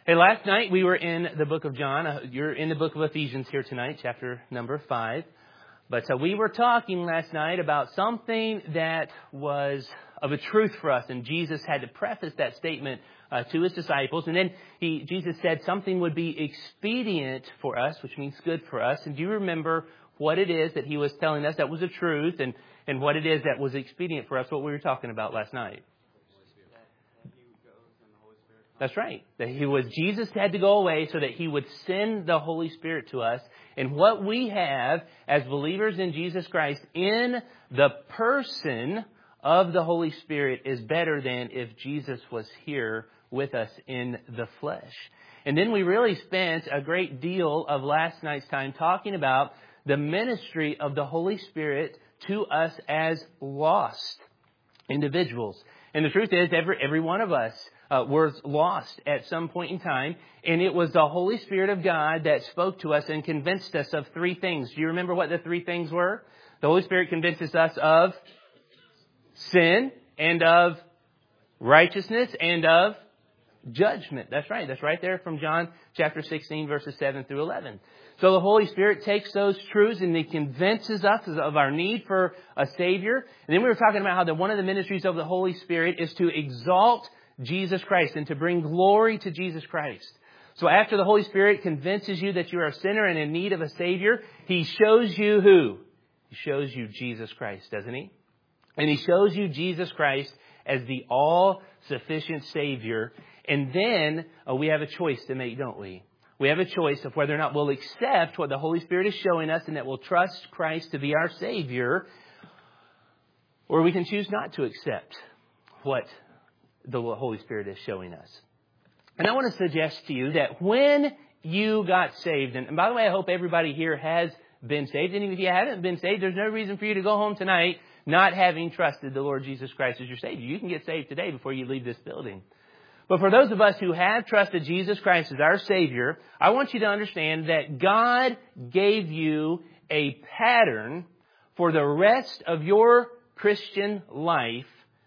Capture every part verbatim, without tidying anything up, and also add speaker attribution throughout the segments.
Speaker 1: Hey, last night we were in the book of John. Uh, You're in the book of Ephesians here tonight, chapter number five. But uh, we were talking last night about something that was of a truth for us. And Jesus had to preface that statement uh, to his disciples. And then he, Jesus said something would be expedient for us, which means good for us. And do you remember what it is that he was telling us that was a truth and, and what it is that was expedient for us, what we were talking about last night? That's right. That he was, Jesus had to go away so that he would send the Holy Spirit to us. And what we have as believers in Jesus Christ in the person of the Holy Spirit is better than if Jesus was here with us in the flesh. And then we really spent a great deal of last night's time talking about the ministry of the Holy Spirit to us as lost individuals. And the truth is, every, every one of us Uh, was lost at some point in time. And it was the Holy Spirit of God that spoke to us and convinced us of three things. Do you remember what the three things were? The Holy Spirit convinces us of sin and of righteousness and of judgment. That's right. That's right there from John chapter sixteen, verses seven through eleven. So the Holy Spirit takes those truths and he convinces us of our need for a Savior. And then we were talking about how the, one of the ministries of the Holy Spirit is to exalt Jesus Christ and to bring glory to Jesus Christ. So after the Holy Spirit convinces you that you are a sinner and in need of a Savior, He shows you who? He shows you Jesus Christ, doesn't He? And He shows you Jesus Christ as the all-sufficient Savior. And then uh, we have a choice to make, don't we? We have a choice of whether or not we'll accept what the Holy Spirit is showing us and that we'll trust Christ to be our Savior, or we can choose not to accept what the Holy Spirit is showing us. And I want to suggest to you that when you got saved, and, and by the way, I hope everybody here has been saved. And if you haven't been saved, there's no reason for you to go home tonight not having trusted the Lord Jesus Christ as your Savior. You can get saved today before you leave this building. But for those of us who have trusted Jesus Christ as our Savior, I want you to understand that God gave you a pattern for the rest of your Christian life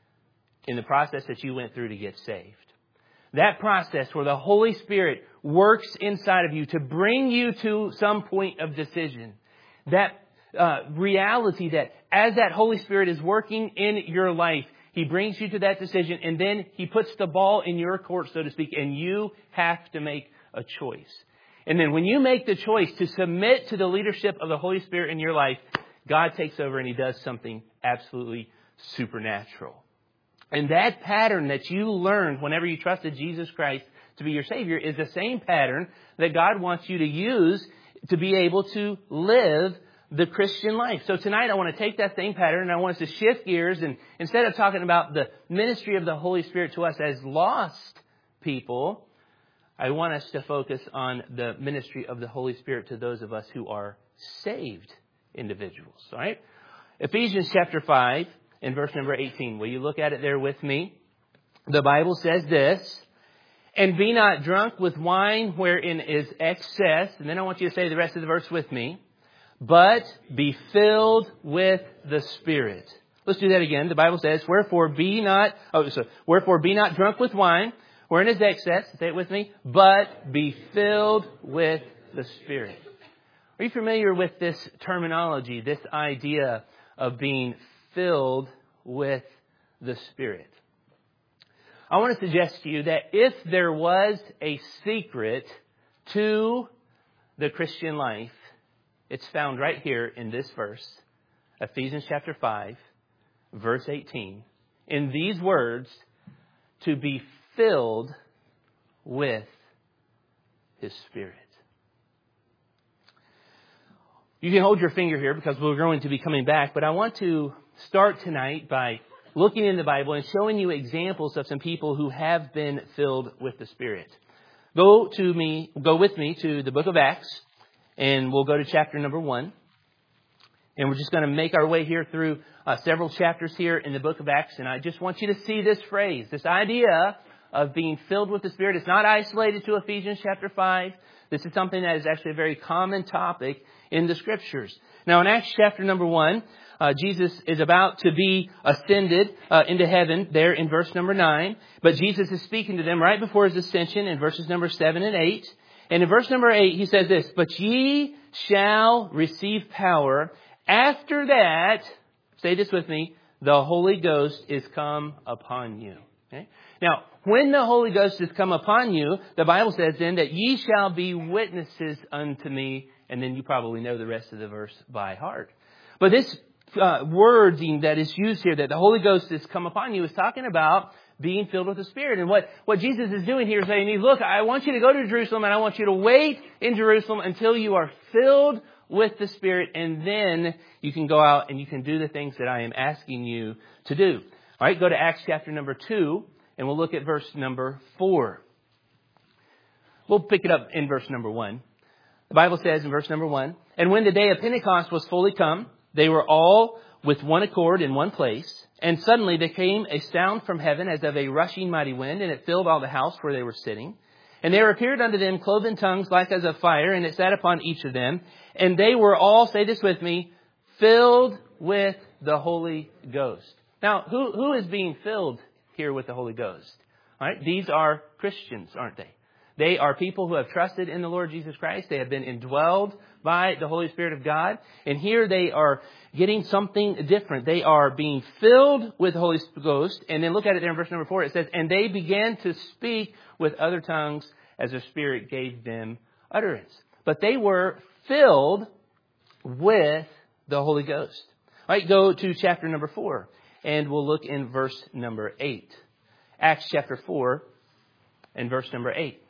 Speaker 1: in the process that you went through to get saved. That process where the Holy Spirit works inside of you to bring you to some point of decision. That uh, reality that as that Holy Spirit is working in your life, He brings you to that decision and then He puts the ball in your court, so to speak, and you have to make a choice. And then when you make the choice to submit to the leadership of the Holy Spirit in your life, God takes over and He does something absolutely supernatural. And that pattern that you learned whenever you trusted Jesus Christ to be your Savior is the same pattern that God wants you to use to be able to live the Christian life. So tonight I want to take that same pattern and I want us to shift gears, and instead of talking about the ministry of the Holy Spirit to us as lost people, I want us to focus on the ministry of the Holy Spirit to those of us who are saved individuals. All right? Ephesians chapter five. In verse number eighteen, will you look at it there with me? The Bible says this, "And be not drunk with wine wherein is excess." And then I want you to say the rest of the verse with me. "But be filled with the Spirit." Let's do that again. The Bible says, "Wherefore be not, oh, so, wherefore be not drunk with wine wherein is excess." Say it with me. "But be filled with the Spirit." Are you familiar with this terminology, this idea of being filled with the Spirit? I want to suggest to you that if there was a secret to the Christian life, it's found right here in this verse, Ephesians chapter five, verse eighteen. In these words, to be filled with His Spirit. You can hold your finger here because we're going to be coming back, but I want to start tonight by looking in the Bible and showing you examples of some people who have been filled with the Spirit. Go to me, go with me to the book of Acts, and we'll go to chapter number one. And we're just going to make our way here through uh, several chapters here in the book of Acts. And I just want you to see this phrase, this idea of being filled with the Spirit. It's not isolated to Ephesians chapter five. This is something that is actually a very common topic in the Scriptures. Now in Acts chapter number one, uh, Jesus is about to be ascended uh, into heaven there in verse number nine. But Jesus is speaking to them right before his ascension in verses number seven and eight. And in verse number eight, he says this, "But ye shall receive power. After that," say this with me, "the Holy Ghost is come upon you." Okay? Now, when the Holy Ghost is come upon you, the Bible says then that ye shall be witnesses unto me. And then you probably know the rest of the verse by heart. But this uh, wording that is used here, that the Holy Ghost is come upon you, is talking about being filled with the Spirit. And what, what Jesus is doing here is saying, look, I want you to go to Jerusalem and I want you to wait in Jerusalem until you are filled with the Spirit. And then you can go out and you can do the things that I am asking you to do. All right, go to Acts chapter number two. And we'll look at verse number four. We'll pick it up in verse number one. The Bible says in verse number one, "And when the day of Pentecost was fully come, they were all with one accord in one place. And suddenly there came a sound from heaven as of a rushing mighty wind, and it filled all the house where they were sitting. And there appeared unto them cloven tongues like as of fire, and it sat upon each of them. And they were all," say this with me, "filled with the Holy Ghost." Now, who, who is being filled here with the Holy Ghost? All right, these are Christians, aren't they? They are people who have trusted in the Lord Jesus Christ. They have been indwelled by the Holy Spirit of God. And here they are getting something different. They are being filled with the Holy Ghost. And then look at it there in verse number four. It says, "And they began to speak with other tongues as the Spirit gave them utterance." But they were filled with the Holy Ghost. All right, go to chapter number four. And we'll look in verse number eight. Acts chapter four and verse number eight.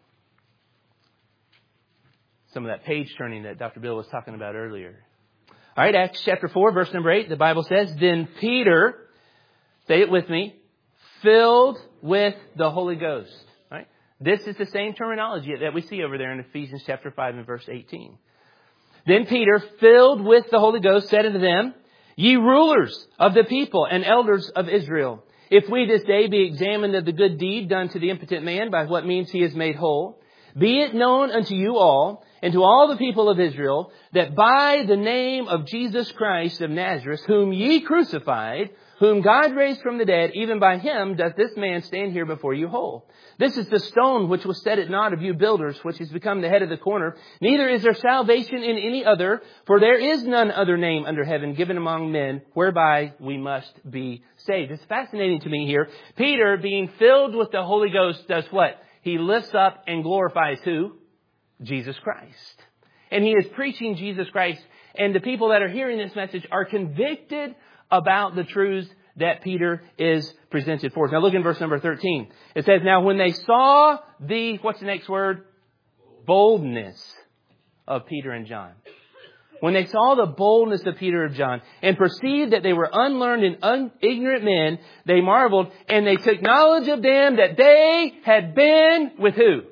Speaker 1: Some of that page turning that Doctor Bill was talking about earlier. All right, Acts chapter four, verse number eight. The Bible says, "Then Peter," say it with me, "filled with the Holy Ghost." All right? This is the same terminology that we see over there in Ephesians chapter five and verse eighteen. "Then Peter, filled with the Holy Ghost, said unto them, Ye rulers of the people and elders of Israel, if we this day be examined of the good deed done to the impotent man, by what means he is made whole, be it known unto you all, and to all the people of Israel, that by the name of Jesus Christ of Nazareth, whom ye crucified, whom God raised from the dead, even by him doth this man stand here before you whole. This is the stone which was set at naught of you builders, which has become the head of the corner. Neither is there salvation in any other, for there is none other name under heaven given among men, whereby we must be saved." It's fascinating to me here. Peter, being filled with the Holy Ghost, does what? He lifts up and glorifies who? Jesus Christ. And he is preaching Jesus Christ. And the people that are hearing this message are convicted about the truths that Peter is presented for. Now look in verse number thirteen. It says, "Now when they saw the," what's the next word? "Boldness of Peter and John." When they saw the boldness of Peter and John, and perceived that they were unlearned and un- ignorant men, they marveled, and they took knowledge of them that they had been with who?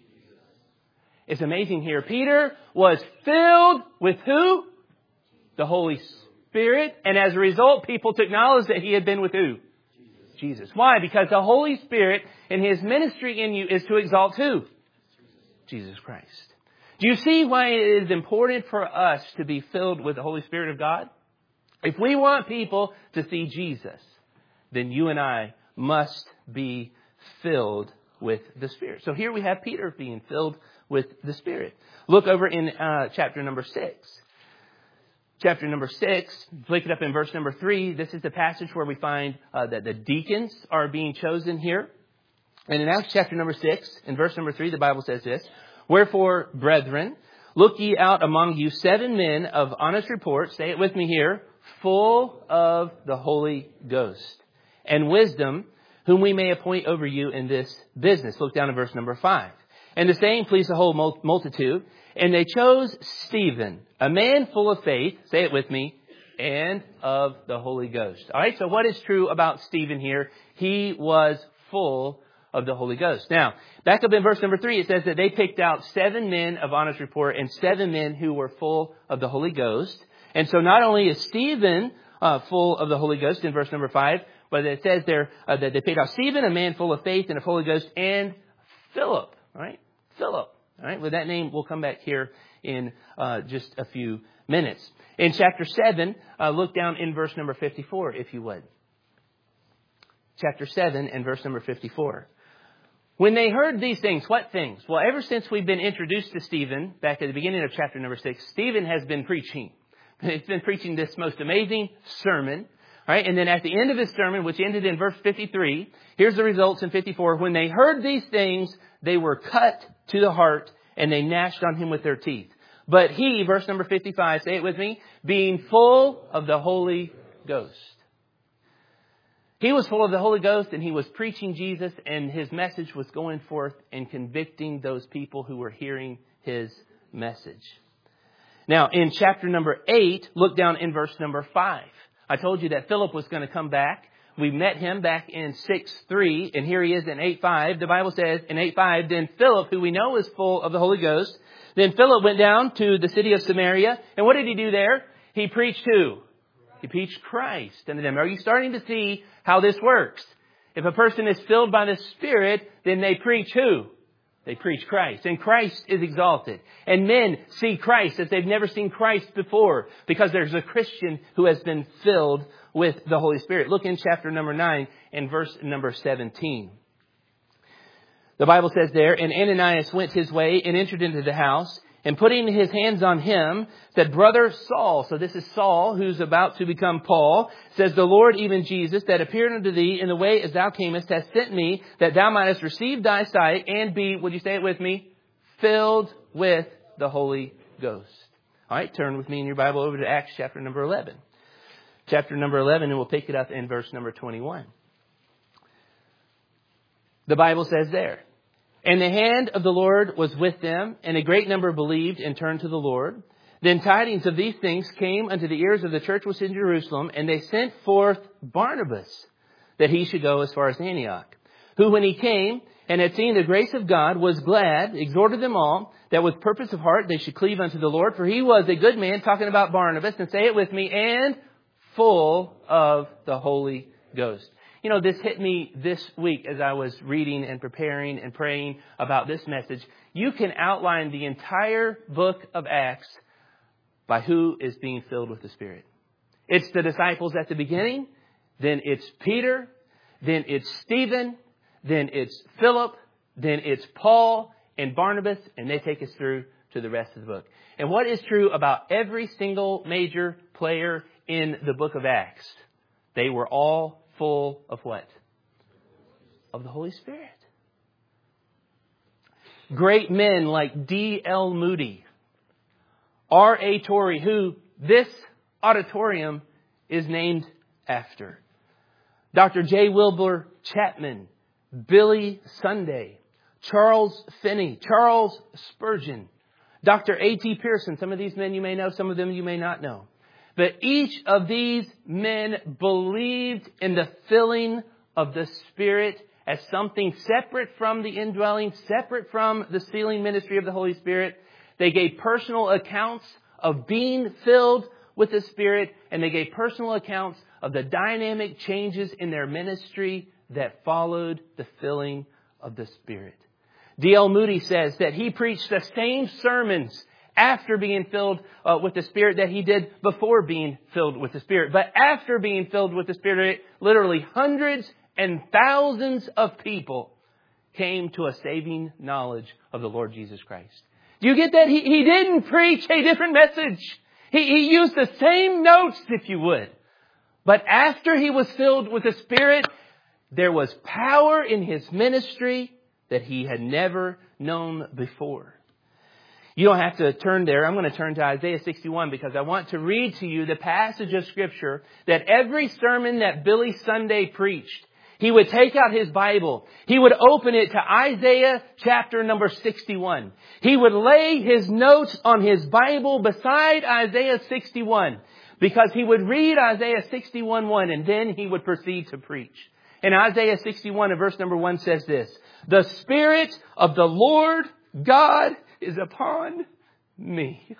Speaker 1: It's amazing here. Peter was filled with who? The Holy Spirit. And as a result, people took knowledge that he had been with who? Jesus. Jesus. Why? Because the Holy Spirit and his ministry in you is to exalt who? Jesus Christ. Do you see why it is important for us to be filled with the Holy Spirit of God? If we want people to see Jesus, then you and I must be filled with the Spirit. So here we have Peter being filled with the Spirit. Look over in uh, chapter number six. Chapter number six, pick it up in verse number three. This is the passage where we find uh, that the deacons are being chosen here. And in Acts chapter number six, in verse number three, the Bible says this, "Wherefore, brethren, look ye out among you seven men of honest report," say it with me here, "full of the Holy Ghost and wisdom, whom we may appoint over you in this business." Look down at verse number five. "And the same pleased the whole multitude. And they chose Stephen, a man full of faith," say it with me, "and of the Holy Ghost." All right, so what is true about Stephen here? He was full of the Holy Ghost. Now, back up in verse number three, it says that they picked out seven men of honest report and seven men who were full of the Holy Ghost. And so not only is Stephen uh, full of the Holy Ghost in verse number five, but it says there uh, that they picked out Stephen, a man full of faith and of Holy Ghost, and Philip, all right? Philip. All right, with that name, we'll come back here in uh, just a few minutes. In chapter seven, uh, look down in verse number fifty-four, if you would. Chapter seven and verse number fifty-four. When they heard these things, what things? Well, ever since we've been introduced to Stephen, back at the beginning of chapter number six, Stephen has been preaching. He's been preaching this most amazing sermon. All right, and then at the end of his sermon, which ended in verse fifty-three, here's the results in fifty-four. When they heard these things, they were cut to the heart, and they gnashed on him with their teeth. But he, verse number fifty-five, say it with me, being full of the Holy Ghost. He was full of the Holy Ghost, and he was preaching Jesus, and his message was going forth and convicting those people who were hearing his message. Now, in chapter number eight, look down in verse number five. I told you that Philip was going to come back. We met him back in six three, and here he is in eight five. The Bible says in eight five, then Philip, who we know is full of the Holy Ghost, then Philip went down to the city of Samaria, and what did he do there? He preached who? He preached Christ unto them. Are you starting to see how this works? If a person is filled by the Spirit, then they preach who? They preach Christ. And Christ is exalted. And men see Christ as they've never seen Christ before, because there's a Christian who has been filled with the Holy Spirit. Look in chapter number nine and verse number seventeen. The Bible says there, and Ananias went his way and entered into the house, and putting his hands on him, said, Brother Saul. So this is Saul, who's about to become Paul. Says, the Lord, even Jesus, that appeared unto thee in the way as thou camest, hath sent me, that thou mightest receive thy sight, and be, would you say it with me, filled with the Holy Ghost. All right, turn with me in your Bible over to Acts chapter number eleven. Chapter number eleven, and we'll pick it up in verse number twenty-one. The Bible says there, and the hand of the Lord was with them, and a great number believed and turned to the Lord. Then tidings of these things came unto the ears of the church which was in Jerusalem, and they sent forth Barnabas, that he should go as far as Antioch. Who, when he came and had seen the grace of God, was glad, exhorted them all, that with purpose of heart they should cleave unto the Lord. For he was a good man, talking about Barnabas, and say it with me, and full of the Holy Ghost. You know, this hit me this week as I was reading and preparing and praying about this message. You can outline the entire book of Acts by who is being filled with the Spirit. It's the disciples at the beginning, then it's Peter, then it's Stephen, then it's Philip, then it's Paul and Barnabas, and they take us through to the rest of the book. And what is true about every single major player in the book of Acts? They were all full of what? Of the Holy Spirit. Great men like D L Moody, R A Torrey, who this auditorium is named after. Doctor J. Wilbur Chapman, Billy Sunday, Charles Finney, Charles Spurgeon, Doctor A T Pearson. Some of these men you may know, some of them you may not know. But each of these men believed in the filling of the Spirit as something separate from the indwelling, separate from the sealing ministry of the Holy Spirit. They gave personal accounts of being filled with the Spirit, and they gave personal accounts of the dynamic changes in their ministry that followed the filling of the Spirit. D L Moody says that he preached the same sermons after being filled uh, with the Spirit that he did before being filled with the Spirit. But after being filled with the Spirit, literally hundreds and thousands of people came to a saving knowledge of the Lord Jesus Christ. Do you get that? He, he didn't preach a different message. He, he used the same notes, if you would. But after he was filled with the Spirit, there was power in his ministry that he had never known before. You don't have to turn there. I'm going to turn to Isaiah sixty-one because I want to read to you the passage of Scripture that every sermon that Billy Sunday preached, he would take out his Bible. He would open it to Isaiah chapter number sixty-one. He would lay his notes on his Bible beside Isaiah sixty-one because he would read Isaiah sixty-one one and then he would proceed to preach. And Isaiah sixty-one and verse number one says this, "The Spirit of the Lord God is upon me,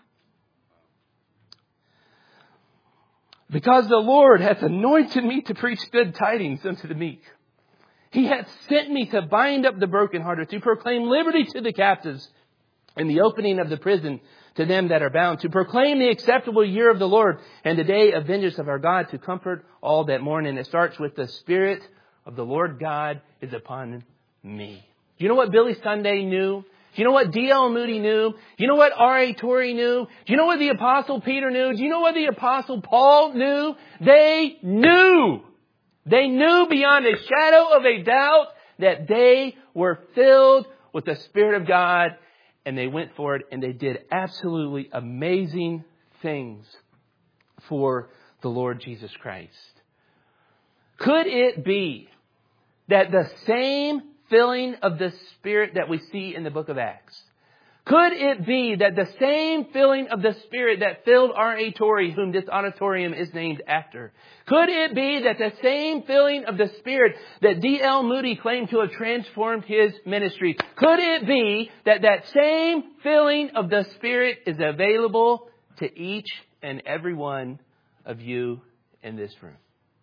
Speaker 1: because the Lord hath anointed me to preach good tidings unto the meek. He hath sent me to bind up the brokenhearted, to proclaim liberty to the captives, and the opening of the prison to them that are bound, to proclaim the acceptable year of the Lord and the day of vengeance of our God, to comfort all that mourn. And it starts with the Spirit of the Lord God is upon me. Do you know what Billy Sunday knew? Do you know what D L Moody knew? Do you know what R A Torrey knew? Do you know what the Apostle Peter knew? Do you know what the Apostle Paul knew? They knew. They knew beyond a shadow of a doubt that they were filled with the Spirit of God. And they went for it and they did absolutely amazing things for the Lord Jesus Christ. Could it be that the same filling of the Spirit that we see in the book of Acts, could it be that the same filling of the Spirit that filled R A Torrey, whom this auditorium is named after, could it be that the same filling of the Spirit that D L Moody claimed to have transformed his ministry, could it be that that same filling of the Spirit is available to each and every one of you in this room?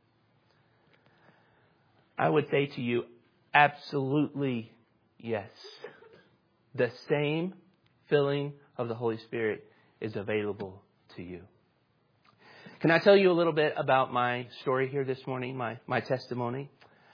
Speaker 1: I would say to you, absolutely yes. The same filling of the Holy Spirit is available to you. Can I tell you a little bit about my story here this morning, my, my testimony?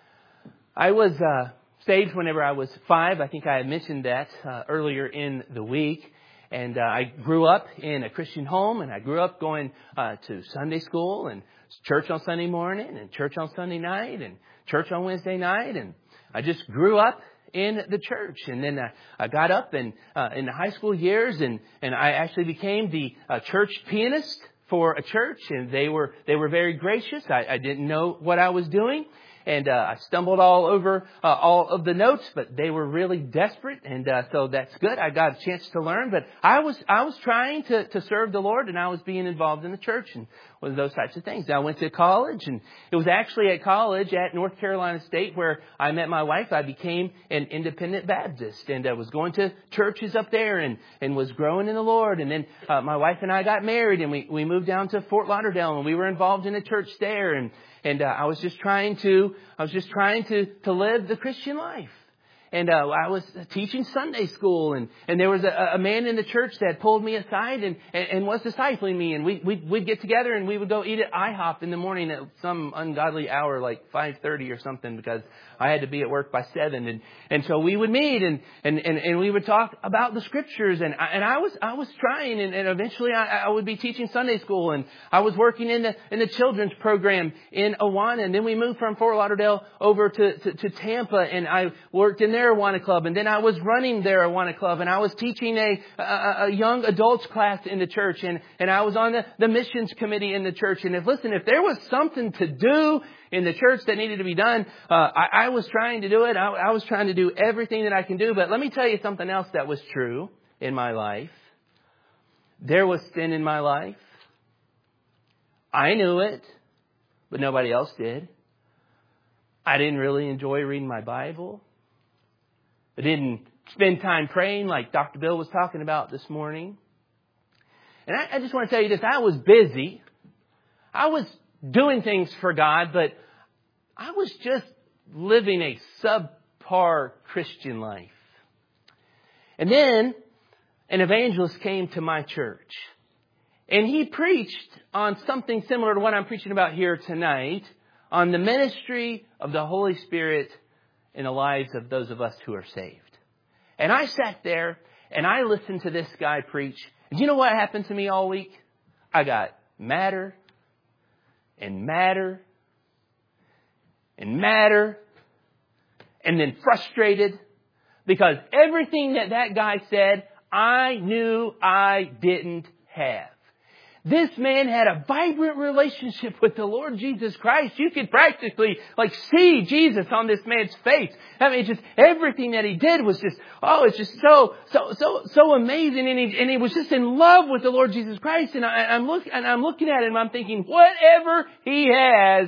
Speaker 1: I was uh, saved whenever I was five. I think I had mentioned that uh, earlier in the week. And uh, I grew up in a Christian home, and I grew up going uh, to Sunday school and church on Sunday morning and church on Sunday night and church on Wednesday night. And I just grew up in the church. And then I, I got up and uh, in the high school years, and, and I actually became the uh, church pianist for a church. And they were they were very gracious. I, I didn't know what I was doing. And uh, I stumbled all over uh, all of the notes, but they were really desperate, and uh, so that's good. I got a chance to learn, but I was I was trying to, to serve the Lord, and I was being involved in the church and one of those types of things. I went to college, and it was actually at college at North Carolina State where I met my wife. I became an independent Baptist, and I was going to churches up there and, and was growing in the Lord. And then uh, my wife and I got married, and we, we moved down to Fort Lauderdale, and we were involved in a church there, and And uh, I was just trying to, I was just trying to, to live the Christian life. And uh, I was teaching Sunday school, and, and there was a, a man in the church that pulled me aside and, and, and was discipling me. And we, we'd, we'd get together and we would go eat at IHOP in the morning at some ungodly hour, like five thirty or something, because I had to be at work by seven. And, and so we would meet and, and, and, and we would talk about the scriptures. And I, and I was, I was trying, and, and eventually I, I would be teaching Sunday school, and I was working in the, in the children's program in Awana. And then we moved from Fort Lauderdale over to, to, to Tampa, and I worked in their Awana Club. And then I was running their Awana Club, and I was teaching a, a, a young adults class in the church. And, and I was on the, the missions committee in the church. And if, listen, if there was something to do in the church that needed to be done, uh, I, I was trying to do it. I, I was trying to do everything that I can do. But let me tell you something else that was true in my life. There was sin in my life. I knew it, but nobody else did. I didn't really enjoy reading my Bible. I didn't spend time praying like Doctor Bill was talking about this morning. And I, I just want to tell you this. I was busy. I was doing things for God, but I was just living a subpar Christian life. And then an evangelist came to my church, and he preached on something similar to what I'm preaching about here tonight, on the ministry of the Holy Spirit in the lives of those of us who are saved. And I sat there and I listened to this guy preach. And you know what happened to me all week? I got madder and madder and madder and then frustrated, because everything that that guy said, I knew I didn't have. This man had a vibrant relationship with the Lord Jesus Christ. You could practically like see Jesus on this man's face. I mean, just everything that he did was just, oh, it's just so, so, so, so amazing. And he, and he was just in love with the Lord Jesus Christ. And I, I'm look, and I'm looking at him, I'm thinking, whatever he has,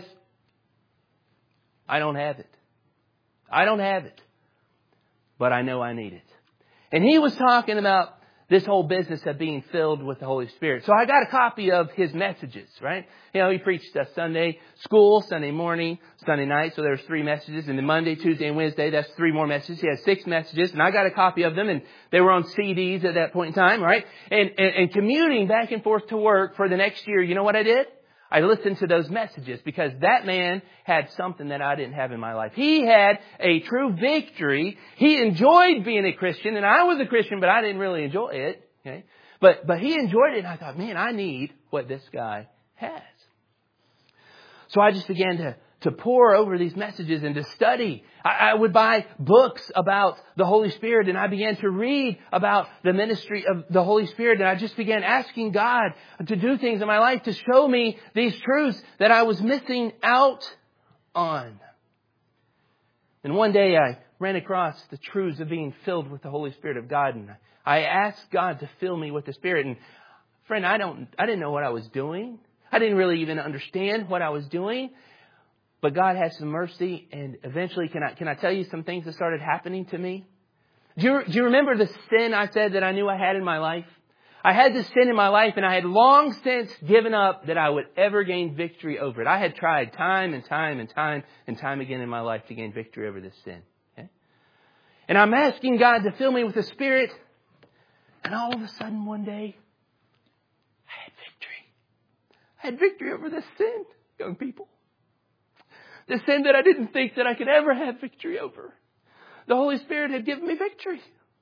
Speaker 1: I don't have it. I don't have it. But I know I need it. And he was talking about this whole business of being filled with the Holy Spirit. So I got a copy of his messages, right? You know, he preached a Sunday school, Sunday morning, Sunday night. So there's three messages. And then Monday, Tuesday, and Wednesday, that's three more messages. He has six messages. And I got a copy of them. And they were on C Ds at that point in time, right? And, and, and commuting back and forth to work for the next year, you know what I did? I listened to those messages because that man had something that I didn't have in my life. He had a true victory. He enjoyed being a Christian, and I was a Christian, but I didn't really enjoy it. Okay, but but he enjoyed it, and I thought, man, I need what this guy has. So I just began to to pore over these messages and to study. I, I would buy books about the Holy Spirit, and I began to read about the ministry of the Holy Spirit, and I just began asking God to do things in my life to show me these truths that I was missing out on. And one day I ran across the truths of being filled with the Holy Spirit of God, and I asked God to fill me with the Spirit. And friend, I don't, I didn't know what I was doing. I didn't really even understand what I was doing. But God had some mercy, and eventually, can I can I tell you some things that started happening to me? Do you, do you remember the sin I said that I knew I had in my life? I had this sin in my life, and I had long since given up that I would ever gain victory over it. I had tried time and time and time and time again in my life to gain victory over this sin. Okay? And I'm asking God to fill me with the Spirit, and all of a sudden one day, I had victory. I had victory over this sin, young people. The sin that I didn't think that I could ever have victory over. The Holy Spirit had given me victory.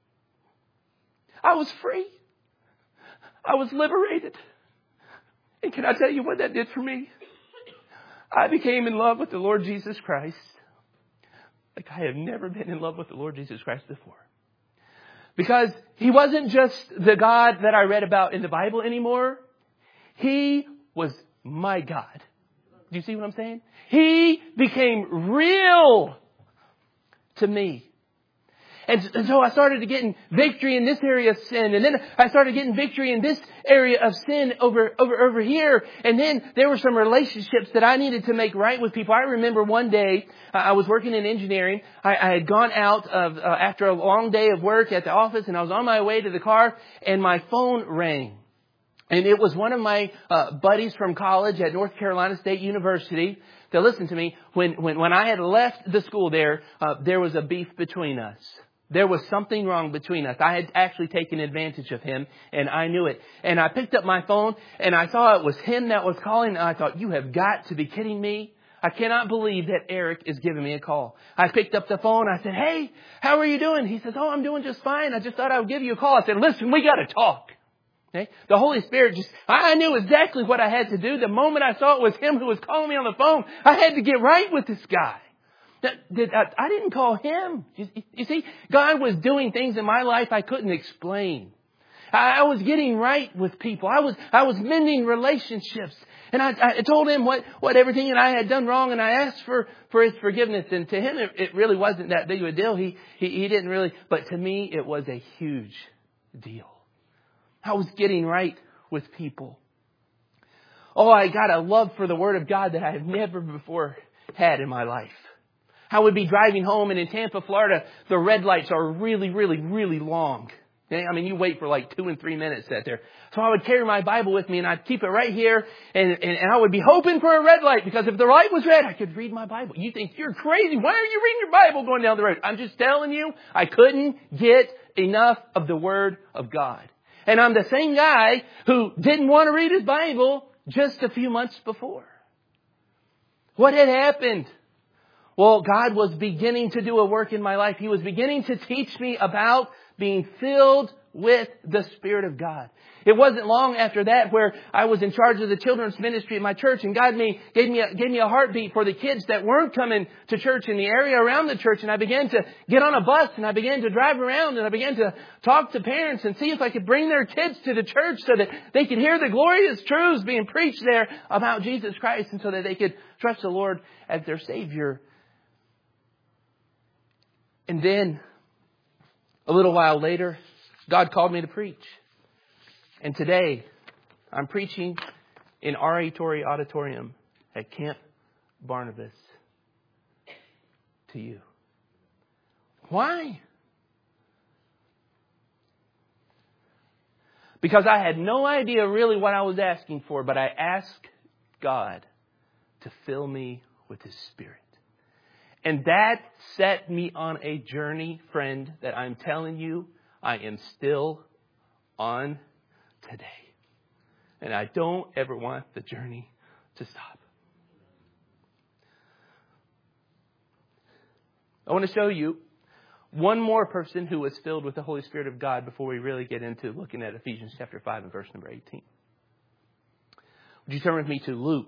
Speaker 1: I was free. I was liberated. And can I tell you what that did for me? I became in love with the Lord Jesus Christ like I have never been in love with the Lord Jesus Christ before. Because He wasn't just the God that I read about in the Bible anymore. He was my God. Do you see what I'm saying? He became real to me. And, and so I started to get victory in this area of sin. And then I started getting victory in this area of sin over, over, over here. And then there were some relationships that I needed to make right with people. I remember one day uh, I was working in engineering. I, I had gone out of, uh, after a long day of work at the office, and I was on my way to the car, and my phone rang. And it was one of my uh, buddies from college at North Carolina State University that listened to me. When, when, when I had left the school there, uh, there was a beef between us. There was something wrong between us. I had actually taken advantage of him, and I knew it. And I picked up my phone, and I saw it was him that was calling. And I thought, you have got to be kidding me. I cannot believe that Eric is giving me a call. I picked up the phone. I said, hey, how are you doing? He says, oh, I'm doing just fine. I just thought I would give you a call. I said, listen, we got to talk. Okay? The Holy Spirit just, I knew exactly what I had to do. The moment I saw it was him who was calling me on the phone, I had to get right with this guy. That, that, I didn't call him. You, you see, God was doing things in my life I couldn't explain. I, I was getting right with people. I was, I was mending relationships. And I, I told him what, what everything that I had done wrong, and I asked for, for his forgiveness. And to him, it, it really wasn't that big of a deal. He, he, he didn't really, but to me, it was a huge deal. I was getting right with people. Oh, I got a love for the Word of God that I have never before had in my life. I would be driving home, and in Tampa, Florida, the red lights are really, really, really long. Okay? I mean, you wait for like two and three minutes out there. So I would carry my Bible with me, and I'd keep it right here, and, and, and I would be hoping for a red light, because if the light was red, I could read my Bible. You think you're crazy. Why are you reading your Bible going down the road? I'm just telling you, I couldn't get enough of the Word of God. And I'm the same guy who didn't want to read his Bible just a few months before. What had happened? Well, God was beginning to do a work in my life. He was beginning to teach me about being filled with the Spirit of God. It wasn't long after that where I was in charge of the children's ministry at my church, and God me, gave me a, gave me a heartbeat for the kids that weren't coming to church in the area around the church. And I began to get on a bus, and I began to drive around, and I began to talk to parents and see if I could bring their kids to the church so that they could hear the glorious truths being preached there about Jesus Christ, and so that they could trust the Lord as their Savior. And then, a little while later, God called me to preach. And today, I'm preaching in R A Torrey Auditorium at Camp Barnabas to you. Why? Because I had no idea really what I was asking for, but I asked God to fill me with His Spirit. And that set me on a journey, friend, that I'm telling you, I am still on today. And I don't ever want the journey to stop. I want to show you one more person who was filled with the Holy Spirit of God before we really get into looking at Ephesians chapter five and verse number eighteen. Would you turn with me to Luke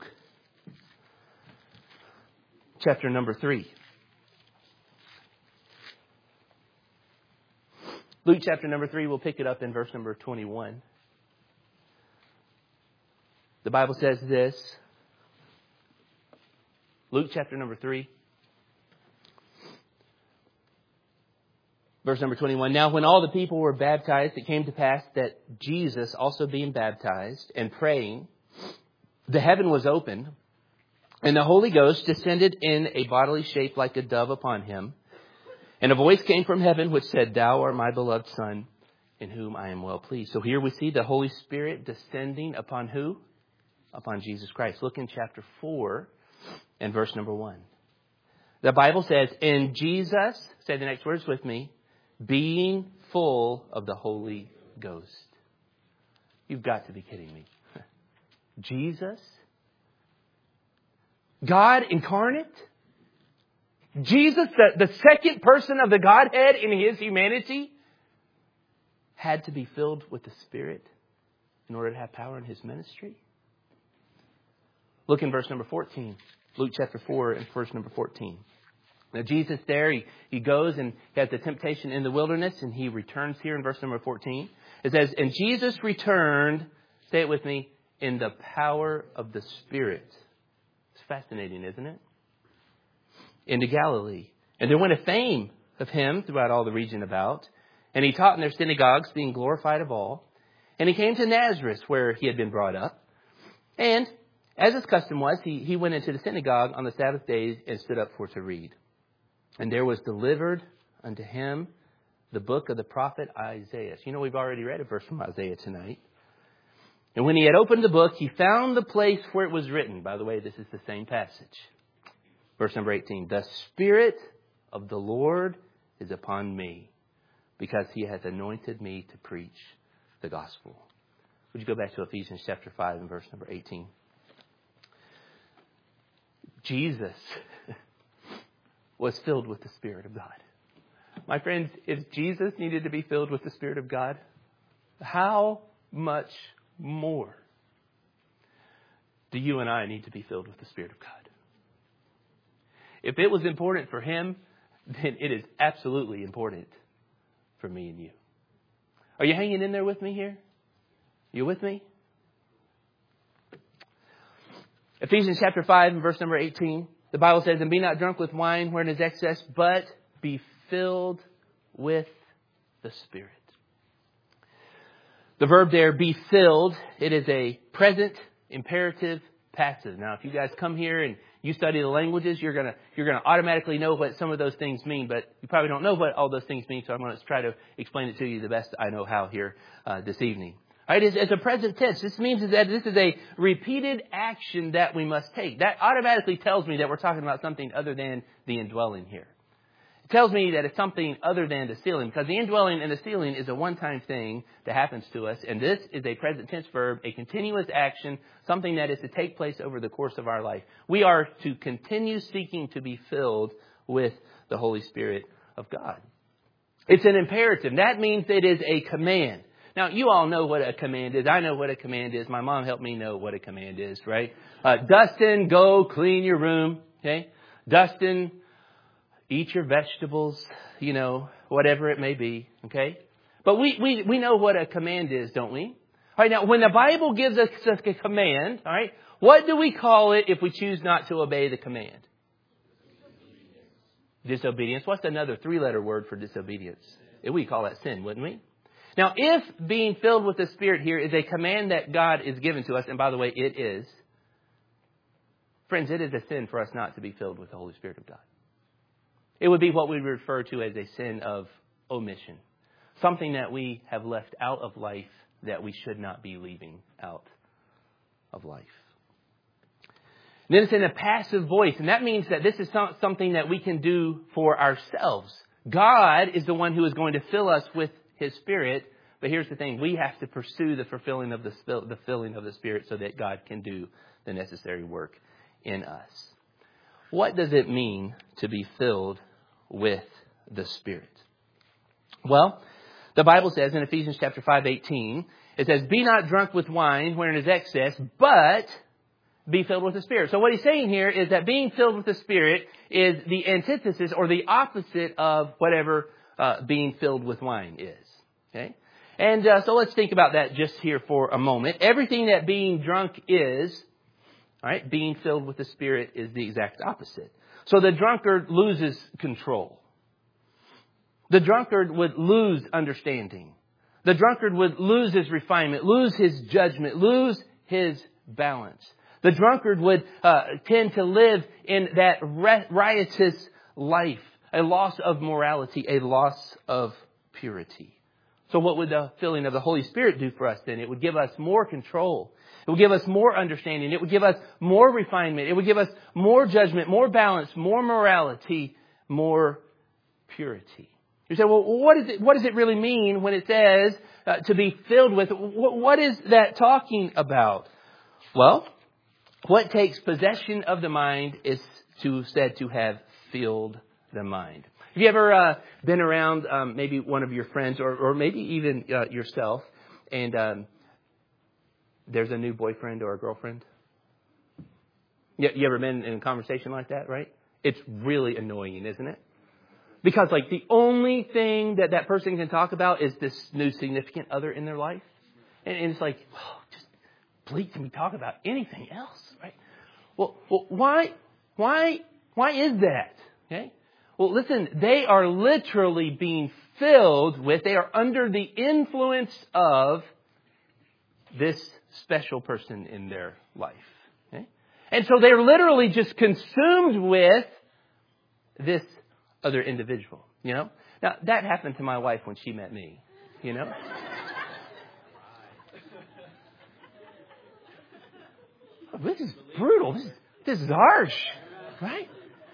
Speaker 1: chapter number three? Luke chapter number three, we'll pick it up in verse number twenty-one. The Bible says this. Luke chapter number three. Verse number twenty-one. Now when all the people were baptized, it came to pass that Jesus also being baptized and praying, the heaven was opened, and the Holy Ghost descended in a bodily shape like a dove upon him. And a voice came from heaven which said, Thou art my beloved Son, in whom I am well pleased. So here we see the Holy Spirit descending upon who? Upon Jesus Christ. Look in chapter four and verse number one. The Bible says, And Jesus, say the next words with me, being full of the Holy Ghost. You've got to be kidding me. Jesus? God incarnate? Jesus, the, the second person of the Godhead in His humanity, had to be filled with the Spirit in order to have power in His ministry? Look in verse number fourteen. Luke chapter four and verse number fourteen. Now Jesus there, he, he goes and he has the temptation in the wilderness, and he returns here in verse number fourteen. It says, And Jesus returned, say it with me, in the power of the Spirit. It's fascinating, isn't it? Into Galilee. And there went a fame of Him throughout all the region about. And He taught in their synagogues, being glorified of all. And He came to Nazareth, where He had been brought up. And as His custom was, He, he went into the synagogue on the Sabbath days and stood up for to read. And there was delivered unto Him the book of the prophet Isaiah. So, you know, we've already read a verse from Isaiah tonight. And when he had opened the book, he found the place where it was written. By the way, this is the same passage. Verse number eighteen. The Spirit of the Lord is upon me, because He has anointed me to preach the gospel. Would you go back to Ephesians chapter five and verse number eighteen? Jesus was filled with the Spirit of God. My friends, if Jesus needed to be filled with the Spirit of God, how much more do you and I need to be filled with the Spirit of God? If it was important for Him, then it is absolutely important for me and you. Are you hanging in there with me here? You with me? Ephesians chapter five and verse number eighteen. The Bible says, And be not drunk with wine wherein is excess, but be filled with the Spirit. The verb there, be filled, it is a present imperative passive. Now, if you guys come here and you study the languages, you're gonna you're gonna automatically know what some of those things mean, but you probably don't know what all those things mean. So I'm going to try to explain it to you the best I know how here uh, this evening. All right, it's, it's a present tense. This means that this is a repeated action that we must take. That automatically tells me that we're talking about something other than the indwelling here. It tells me that it's something other than the sealing, because the indwelling and the sealing is a one-time thing that happens to us. And this is a present tense verb, a continuous action, something that is to take place over the course of our life. We are to continue seeking to be filled with the Holy Spirit of God. It's an imperative. That means it is a command. Now, you all know what a command is. I know what a command is. My mom helped me know what a command is, right? Uh, Dustin, go clean your room. Okay. Dustin, eat your vegetables, you know, whatever it may be. Okay. But we, we, we know what a command is, don't we? All right. Now, when the Bible gives us a command, all right, what do we call it if we choose not to obey the command? Disobedience. Disobedience. What's another three-letter word for disobedience? We call that sin, wouldn't we? Now, if being filled with the Spirit here is a command that God is given to us, and by the way, it is, friends, it is a sin for us not to be filled with the Holy Spirit of God. It would be what we refer to as a sin of omission. Something that we have left out of life that we should not be leaving out of life. And then it's in a passive voice, and that means that this is not something that we can do for ourselves. God is the one who is going to fill us with His Spirit, but here's the thing: we have to pursue the fulfilling of the the filling of the Spirit so that God can do the necessary work in us. What does it mean to be filled with the Spirit? Well, the Bible says in Ephesians chapter five, eighteen, it says, "Be not drunk with wine, wherein is excess, but be filled with the Spirit." So what he's saying here is that being filled with the Spirit is the antithesis or the opposite of whatever uh, being filled with wine is. Okay? And uh, so let's think about that just here for a moment. Everything that being drunk is, all right, being filled with the Spirit is the exact opposite. So the drunkard loses control. The drunkard would lose understanding. The drunkard would lose his refinement, lose his judgment, lose his balance. The drunkard would uh, tend to live in that riotous life, a loss of morality, a loss of purity. So what would the filling of the Holy Spirit do for us then? It would give us more control. It would give us more understanding. It would give us more refinement. It would give us more judgment, more balance, more morality, more purity. You say, well, what, is it, what does it really mean when it says uh, to be filled with? What, what is that talking about? Well, what takes possession of the mind is to said to have filled the mind. Have you ever uh, been around um, maybe one of your friends or, or maybe even uh, yourself, and um, there's a new boyfriend or a girlfriend? You, you ever been in a conversation like that, right? It's really annoying, isn't it? Because like the only thing that that person can talk about is this new significant other in their life. And, and it's like, oh, just please, can we talk about anything else, right? Well, well, why, why, why is that? Okay. Well, listen, they are literally being filled with, they are under the influence of this special person in their life. Okay. And so they're literally just consumed with this other individual, you know? Now, that happened to my wife when she met me, you know? This is brutal. This is, this is harsh, right?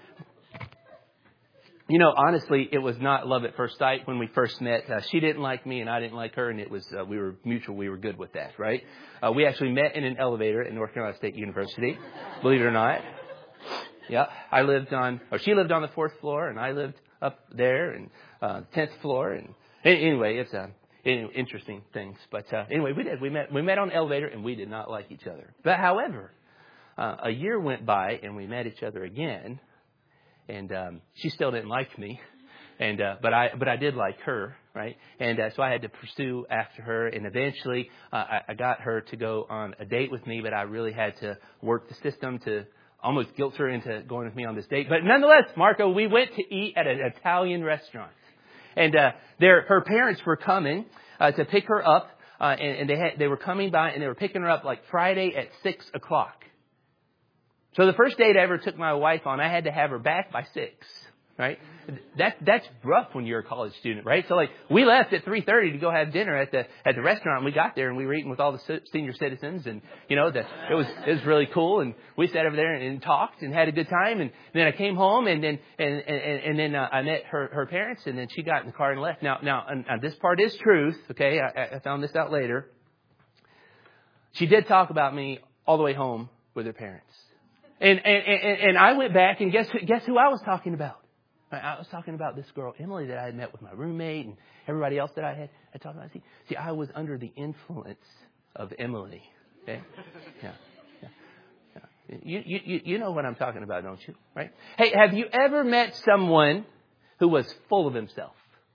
Speaker 1: You know, honestly, it was not love at first sight when we first met. Uh, she didn't like me and I didn't like her, and it was uh, we were mutual. We were good with that, right? Uh, we actually met in an elevator at North Carolina State University, believe it or not. Yeah, I lived on, or she lived on the fourth floor, and I lived up there, and uh, tenth floor. And anyway, it's a interesting things. But uh, anyway, we did. We met. We met on the elevator, and we did not like each other. But however, uh, a year went by, and we met each other again, and um, she still didn't like me, and uh, but I but I did like her, right? And uh, so I had to pursue after her, and eventually uh, I, I got her to go on a date with me. But I really had to work the system to almost guilt her into going with me on this date. But nonetheless, Marco, we went to eat at an Italian restaurant. And uh, there, her parents were coming uh, to pick her up. Uh, and, and they had, they were coming by and they were picking her up like Friday at six o'clock. So the first date I ever took my wife on, I had to have her back by six. Right? That, that's rough when you're a college student, right? So like we left at three thirty to go have dinner at the, at the restaurant. And we got there and we were eating with all the senior citizens, and, you know, the, it was, it was really cool. And we sat over there and, and talked and had a good time. And then I came home and then, and, and, and then uh, I met her, her parents, and then she got in the car and left. Now, now, and, and this part is truth. Okay. I, I found this out later. She did talk about me all the way home with her parents. And, and, and, and I went back and guess, guess who I was talking about? I was talking about this girl, Emily, that I had met with my roommate and everybody else that I had, had talked about. See, see, I was under the influence of Emily. Okay? Yeah. yeah, yeah. You, you, you know what I'm talking about, don't you? Right? Hey, have you ever met someone who was full of himself?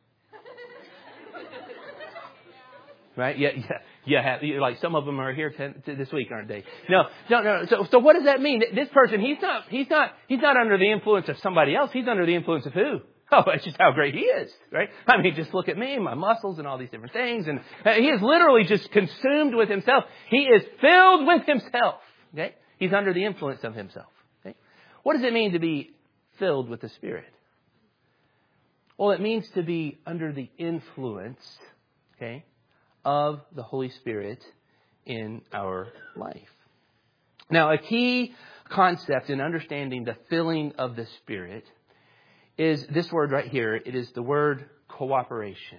Speaker 1: Right? Yeah, yeah. Yeah, have, like some of them are here ten, this week, aren't they? No, no, no. So, so what does that mean? This person, he's not, he's not, he's not under the influence of somebody else. He's under the influence of who? Oh, that's just how great he is, right? I mean, just look at me, my muscles and all these different things. And he is literally just consumed with himself. He is filled with himself. Okay? He's under the influence of himself. Okay? What does it mean to be filled with the Spirit? Well, it means to be under the influence, okay, of the Holy Spirit in our life. Now, a key concept in understanding the filling of the Spirit is this word right here. It is the word cooperation.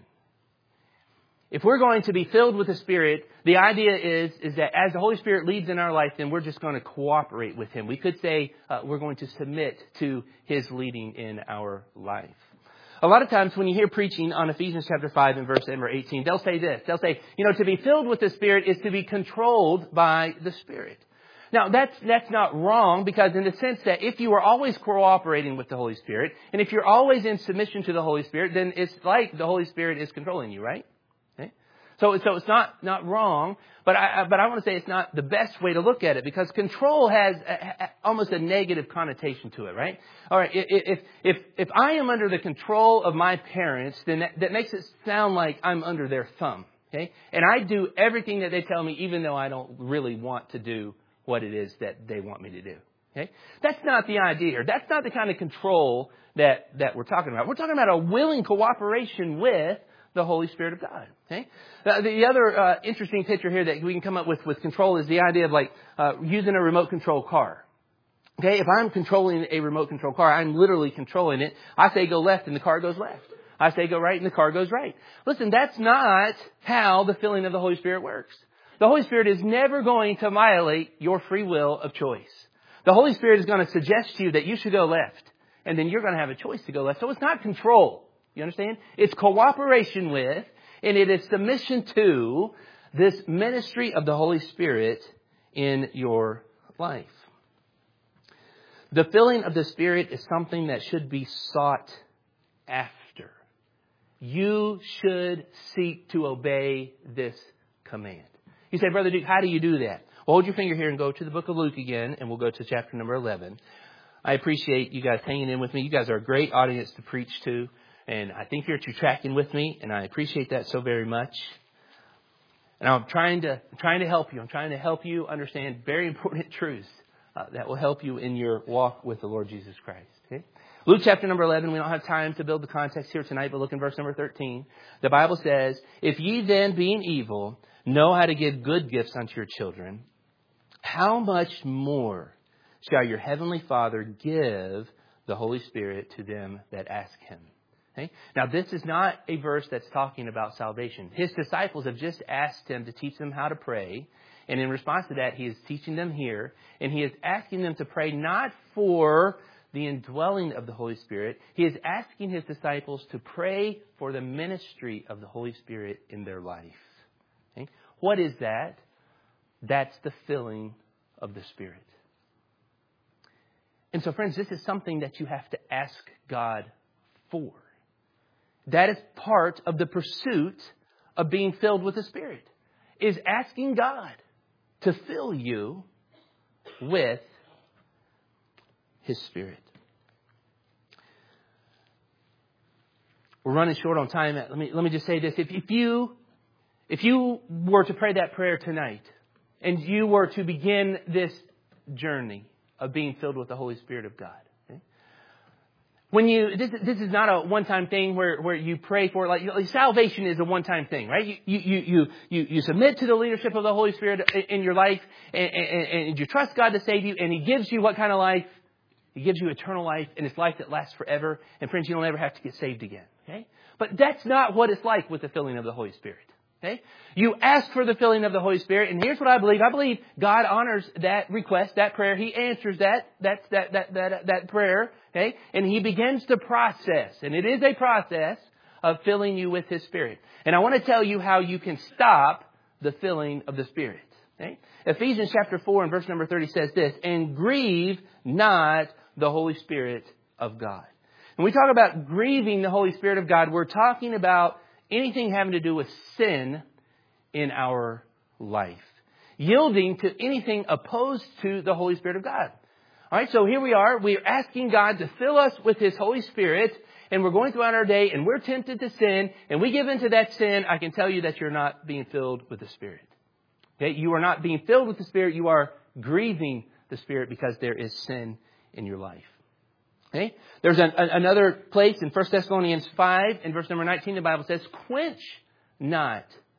Speaker 1: If we're going to be filled with the Spirit, the idea is, is that as the Holy Spirit leads in our life, then we're just going to cooperate with Him. We could say uh, we're going to submit to His leading in our life. A lot of times when you hear preaching on Ephesians chapter five and verse number eighteen, they'll say this. They'll say, you know, to be filled with the Spirit is to be controlled by the Spirit. Now, that's that's not wrong, because in the sense that if you are always cooperating with the Holy Spirit, and if you're always in submission to the Holy Spirit, then it's like the Holy Spirit is controlling you, right? Okay? So, so it's not, not wrong, but I, but I want to say it's not the best way to look at it, because control has a, a, almost a negative connotation to it, right? All right, if, if, if I am under the control of my parents, then that, that makes it sound like I'm under their thumb, okay? And I do everything that they tell me, even though I don't really want to do what it is that they want me to do. Okay? That's not the idea here. That's not the kind of control that, that we're talking about. We're talking about a willing cooperation with the Holy Spirit of God. Okay? Uh, the other uh, interesting picture here that we can come up with with control is the idea of like uh, using a remote control car. Okay? If I'm controlling a remote control car, I'm literally controlling it. I say go left and the car goes left. I say go right and the car goes right. Listen, that's not how the filling of the Holy Spirit works. The Holy Spirit is never going to violate your free will of choice. The Holy Spirit is going to suggest to you that you should go left, and then you're going to have a choice to go left. So it's not control. You understand? It's cooperation with, and it is submission to this ministry of the Holy Spirit in your life. The filling of the Spirit is something that should be sought after. You should seek to obey this command. You say, Brother Duke, how do you do that? Well, hold your finger here and go to the book of Luke again, and we'll go to chapter number eleven. I appreciate you guys hanging in with me. You guys are a great audience to preach to, and I think you're tracking with me, and I appreciate that so very much. And I'm trying to I'm trying to help you. I'm trying to help you understand very important truths uh, that will help you in your walk with the Lord Jesus Christ. Okay? Luke chapter number eleven, we don't have time to build the context here tonight, but look in verse number thirteen. The Bible says, if ye then, being evil, know how to give good gifts unto your children, how much more shall your heavenly Father give the Holy Spirit to them that ask Him? Okay? Now, this is not a verse that's talking about salvation. His disciples have just asked Him to teach them how to pray. And in response to that, He is teaching them here. And He is asking them to pray not for the indwelling of the Holy Spirit. He is asking His disciples to pray for the ministry of the Holy Spirit in their life. Okay? What is that? That's the filling of the Spirit. And so, friends, this is something that you have to ask God for. That is part of the pursuit of being filled with the Spirit, is asking God to fill you with His Spirit. We're running short on time. Let me, let me just say this. If, if you If you were to pray that prayer tonight, and you were to begin this journey of being filled with the Holy Spirit of God, okay? When you, this, this is not a one-time thing where, where you pray for, like, like salvation is a one-time thing, right? You, you, you, you, you submit to the leadership of the Holy Spirit in, in your life, and, and, and you trust God to save you, and He gives you what kind of life? He gives you eternal life, and it's life that lasts forever. And friends, you don't ever have to get saved again, okay? But that's not what it's like with the filling of the Holy Spirit. Okay? You ask for the filling of the Holy Spirit, and here's what I believe. I believe God honors that request, that prayer. He answers that, that, that, that, that, that prayer, okay? And He begins the process, and it is a process of filling you with His Spirit. And I want to tell you how you can stop the filling of the Spirit, okay? Ephesians chapter four and verse number thirty says this, and grieve not the Holy Spirit of God. When we talk about grieving the Holy Spirit of God, we're talking about anything having to do with sin in our life. Yielding to anything opposed to the Holy Spirit of God. All right, so here we are. We're asking God to fill us with His Holy Spirit. And we're going throughout our day and we're tempted to sin. And we give into that sin. I can tell you that you're not being filled with the Spirit. Okay, you are not being filled with the Spirit. You are grieving the Spirit because there is sin in your life. Okay? There's an, a, another place in First Thessalonians five, in verse number nineteen, the Bible says, quench not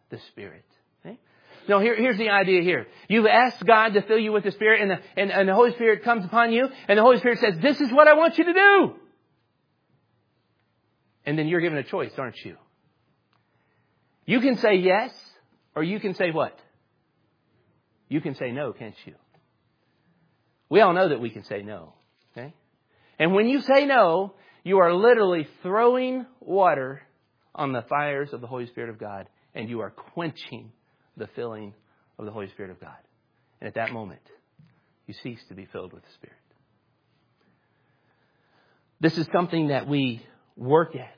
Speaker 1: the Spirit. Okay? No, here, here's the idea here. You've asked God to fill you with the Spirit, and the, and, and the Holy Spirit comes upon you, and the Holy Spirit says, this is what I want you to do. And then you're given a choice, aren't you? You can say yes, or you can say what? You can say no, can't you? We all know that we can say no. Okay? And when you say no, you are literally throwing water on the fires of the Holy Spirit of God, and you are quenching the filling of the Holy Spirit of God. And at that moment, you cease to be filled with the Spirit. This is something that we work at.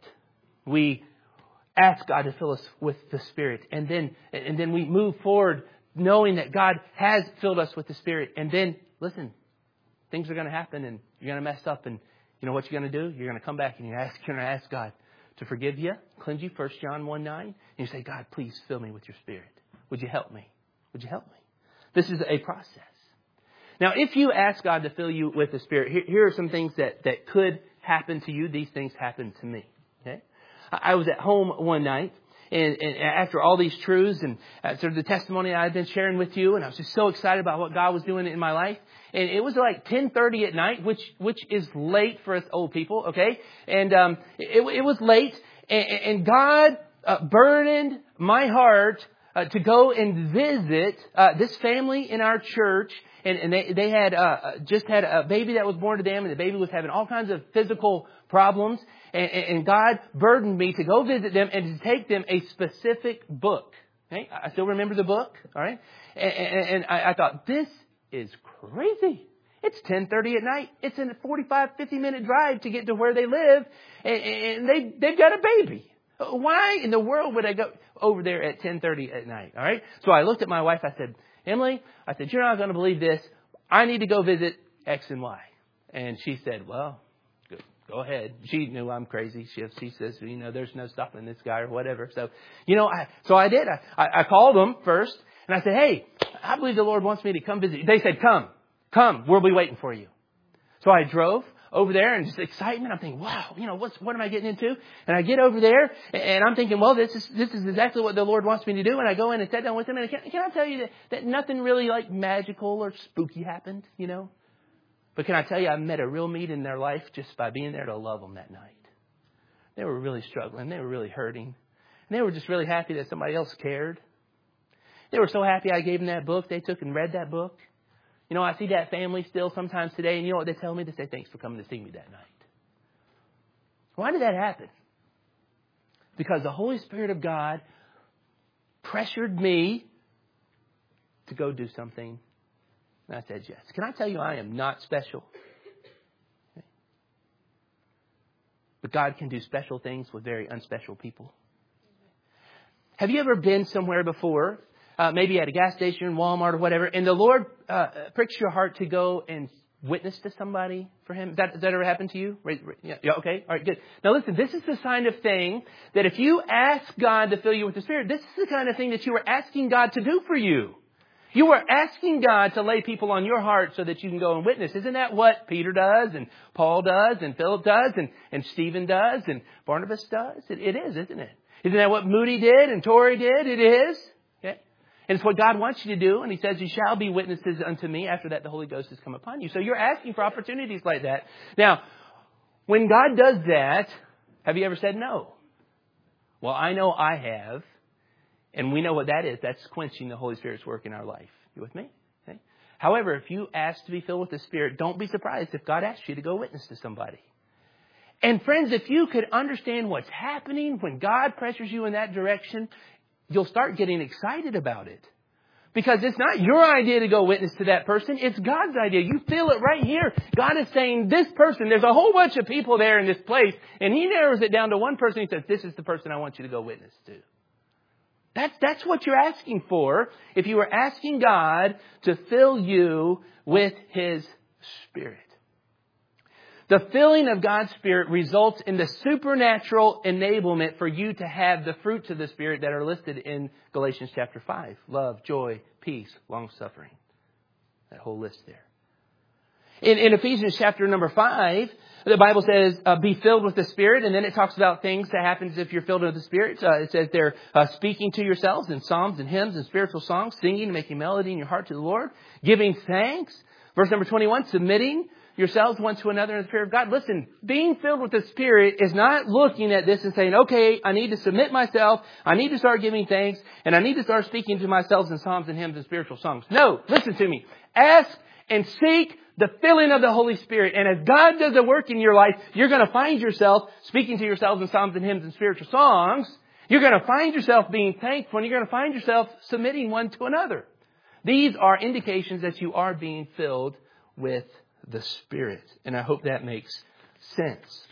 Speaker 1: We ask God to fill us with the Spirit. And then, and then we move forward knowing that God has filled us with the Spirit. And then, listen, things are going to happen and you're going to mess up. And you know what you're going to do? You're going to come back and you're going to ask God to forgive you, cleanse you, First John one nine. And you say, God, please fill me with your Spirit. Would you help me? Would you help me? This is a process. Now, if you ask God to fill you with the Spirit, here, here are some things that, that could happen to you. These things happened to me. Okay? I was at home one night, and, and after all these truths and uh, sort of the testimony I've been sharing with you, and I was just so excited about what God was doing in my life. And it was like ten thirty at night, which which is late for us old people, okay? And um, it, it was late, and, and God uh, burdened my heart uh, to go and visit uh, this family in our church. And, and they, they had uh, just had a baby that was born to them, and the baby was having all kinds of physical problems. And, and God burdened me to go visit them and to take them a specific book. Okay? I still remember the book, all right? And, and, and I, I thought, this is crazy. It's ten thirty at night. It's a forty-five, fifty minute drive to get to where they live, and, and they they've got a baby. Why in the world would I go over there at ten thirty at night? All right. So I looked at my wife. I said, Emily, I said, you're not going to believe this. I need to go visit X and Y. And she said, well, go, go ahead. She knew I'm crazy. She, she says, you know, there's no stopping this guy or whatever. So, you know, I, so I did. I, I, I called them first and I said, hey, I believe the Lord wants me to come visit you. They said, come, come. We'll be waiting for you. So I drove over there and just excitement. I'm thinking, wow, you know, what's, what am I getting into? And I get over there and I'm thinking, well, this is, this is exactly what the Lord wants me to do. And I go in and sit down with him. And can, can I tell you that, that nothing really like magical or spooky happened, you know? But can I tell you, I met a real need in their life just by being there to love them that night. They were really struggling. They were really hurting. And they were just really happy that somebody else cared. They were so happy I gave them that book. They took and read that book. You know, I see that family still sometimes today, and you know what they tell me? They say, thanks for coming to see me that night. Why did that happen? Because the Holy Spirit of God pressured me to go do something. And I said, yes. Can I tell you, I am not special. Okay. But God can do special things with very unspecial people. Have you ever been somewhere before? Uh, maybe at a gas station, Walmart, or whatever, and the Lord uh, pricks your heart to go and witness to somebody for Him? Has that, has that ever happened to you? Right, right, yeah, yeah, okay, all right, good. Now listen, this is the kind of thing that if you ask God to fill you with the Spirit, this is the kind of thing that you are asking God to do for you. You are asking God to lay people on your heart so that you can go and witness. Isn't that what Peter does, and Paul does, and Philip does, and, and Stephen does, and Barnabas does? It, it is, isn't it? Isn't that what Moody did and Torrey did? It is. Okay. And it's what God wants you to do. And He says, you shall be witnesses unto me. After that, the Holy Ghost has come upon you. So you're asking for opportunities like that. Now, when God does that, have you ever said no? Well, I know I have. And we know what that is. That's quenching the Holy Spirit's work in our life. You with me? Okay. However, if you ask to be filled with the Spirit, don't be surprised if God asks you to go witness to somebody. And friends, if you could understand what's happening when God pressures you in that direction, you'll start getting excited about it. Because it's not your idea to go witness to that person. It's God's idea. You feel it right here. God is saying, this person, there's a whole bunch of people there in this place. And He narrows it down to one person. He says, this is the person I want you to go witness to. That's, that's what you're asking for. If you are asking God to fill you with His Spirit. The filling of God's Spirit results in the supernatural enablement for you to have the fruits of the Spirit that are listed in Galatians chapter five. Love, joy, peace, long-suffering. That whole list there. In, in Ephesians chapter number five, the Bible says, uh, be filled with the Spirit. And then it talks about things that happens if you're filled with the Spirit. Uh, it says they're uh, speaking to yourselves in psalms and hymns and spiritual songs, singing, making melody in your heart to the Lord, giving thanks. Verse number twenty-one, submitting yourselves one to another in the Spirit of God. Listen, being filled with the Spirit is not looking at this and saying, okay, I need to submit myself. I need to start giving thanks. And I need to start speaking to myself in psalms and hymns and spiritual songs. No, listen to me. Ask and seek the filling of the Holy Spirit. And as God does a work in your life, you're going to find yourself speaking to yourselves in psalms and hymns and spiritual songs. You're going to find yourself being thankful, and you're going to find yourself submitting one to another. These are indications that you are being filled with the Spirit. And I hope that makes sense.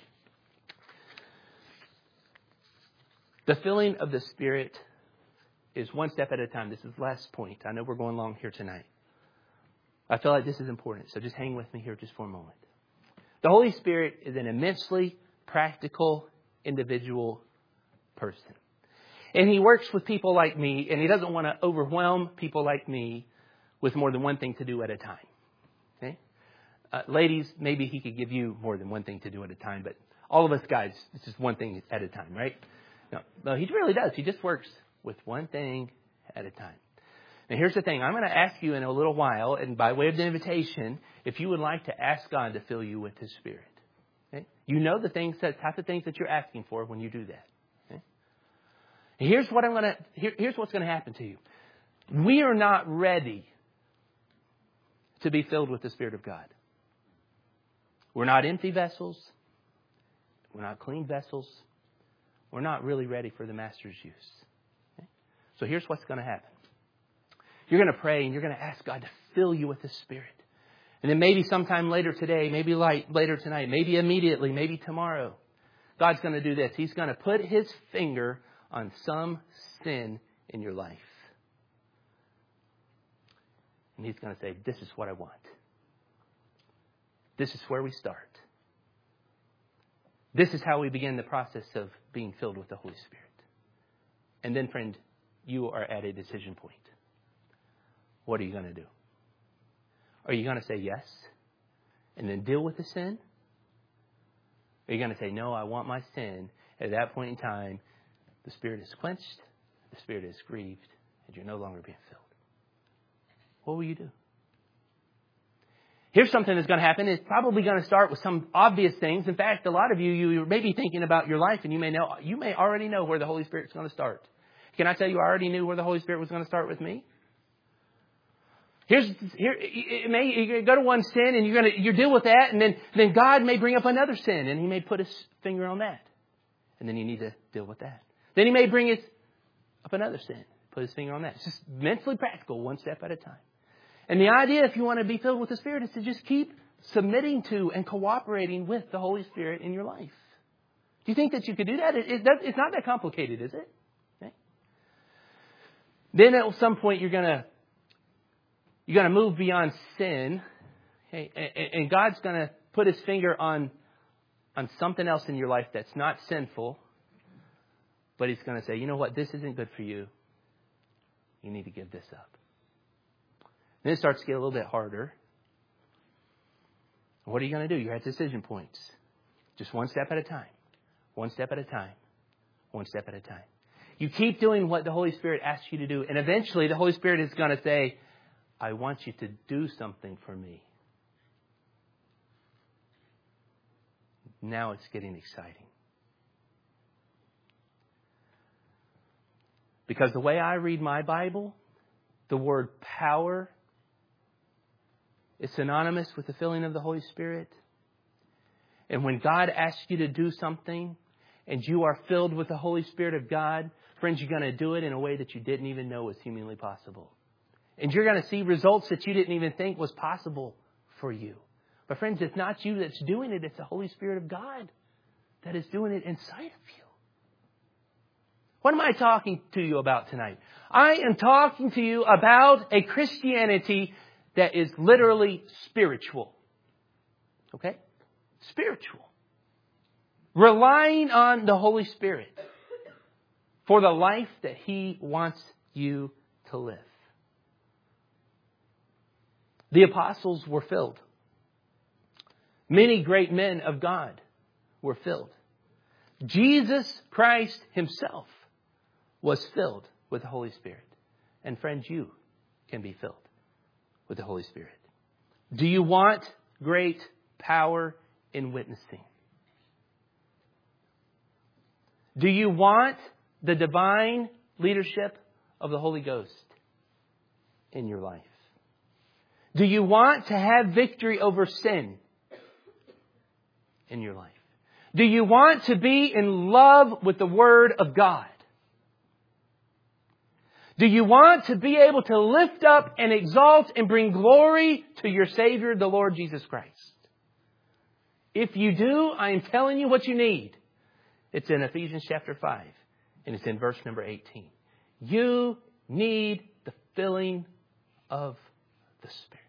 Speaker 1: The filling of the Spirit is one step at a time. This is the last point. I know we're going long here tonight. I feel like this is important, so just hang with me here just for a moment. The Holy Spirit is an immensely practical individual person. And He works with people like me, and He doesn't want to overwhelm people like me with more than one thing to do at a time. Okay? Uh, ladies, maybe He could give you more than one thing to do at a time, but all of us guys, it's just one thing at a time, right? No, no, He really does. He just works with one thing at a time. Now, here's the thing. I'm going to ask you in a little while, and by way of the invitation, if you would like to ask God to fill you with His Spirit. Okay? You know the things, that type of things that you're asking for when you do that. Okay? And here's what I'm going to. Here, here's what's going to happen to you. We are not ready to be filled with the Spirit of God. We're not empty vessels. We're not clean vessels. We're not really ready for the Master's use. Okay? So here's what's going to happen. You're going to pray and you're going to ask God to fill you with His Spirit. And then maybe sometime later today, maybe light, later tonight, maybe immediately, maybe tomorrow, God's going to do this. He's going to put His finger on some sin in your life. And He's going to say, this is what I want. This is where we start. This is how we begin the process of being filled with the Holy Spirit. And then, friend, you are at a decision point. What are you going to do? Are you going to say yes and then deal with the sin? Or are you going to say, no, I want my sin? At that point in time, the Spirit is quenched, the Spirit is grieved, and you're no longer being filled. What will you do? Here's something that's going to happen. It's probably going to start with some obvious things. In fact, a lot of you, you may be thinking about your life, and you may know, you may already know where the Holy Spirit's going to start. Can I tell you, I already knew where the Holy Spirit was going to start with me? Here's here. It may you go to one sin and you're gonna you deal with that, and then then God may bring up another sin, and He may put His finger on that, and then you need to deal with that. Then He may bring His up another sin, put His finger on that. It's just mentally practical, one step at a time. And the idea, if you want to be filled with the Spirit, is to just keep submitting to and cooperating with the Holy Spirit in your life. Do you think that you could do that? It, it does, it's not that complicated, is it? Okay. Then at some point you're gonna. You're going to move beyond sin, okay? And God's going to put His finger on, on something else in your life that's not sinful, but He's going to say, you know what, this isn't good for you. You need to give this up. Then it starts to get a little bit harder. What are you going to do? You're at decision points. Just one step at a time. One step at a time. One step at a time. You keep doing what the Holy Spirit asks you to do, and eventually the Holy Spirit is going to say, I want you to do something for me. Now it's getting exciting. Because the way I read my Bible, the word power is synonymous with the filling of the Holy Spirit. And when God asks you to do something and you are filled with the Holy Spirit of God, friends, you're going to do it in a way that you didn't even know was humanly possible. And you're going to see results that you didn't even think was possible for you. But friends, it's not you that's doing it. It's the Holy Spirit of God that is doing it inside of you. What am I talking to you about tonight? I am talking to you about a Christianity that is literally spiritual. Okay? Spiritual. Relying on the Holy Spirit for the life that He wants you to live. The apostles were filled. Many great men of God were filled. Jesus Christ himself was filled with the Holy Spirit. And friends, you can be filled with the Holy Spirit. Do you want great power in witnessing? Do you want the divine leadership of the Holy Ghost in your life? Do you want to have victory over sin in your life? Do you want to be in love with the Word of God? Do you want to be able to lift up and exalt and bring glory to your Savior, the Lord Jesus Christ? If you do, I am telling you what you need. It's in Ephesians chapter five, and it's in verse number eighteen. You need the filling of the Spirit.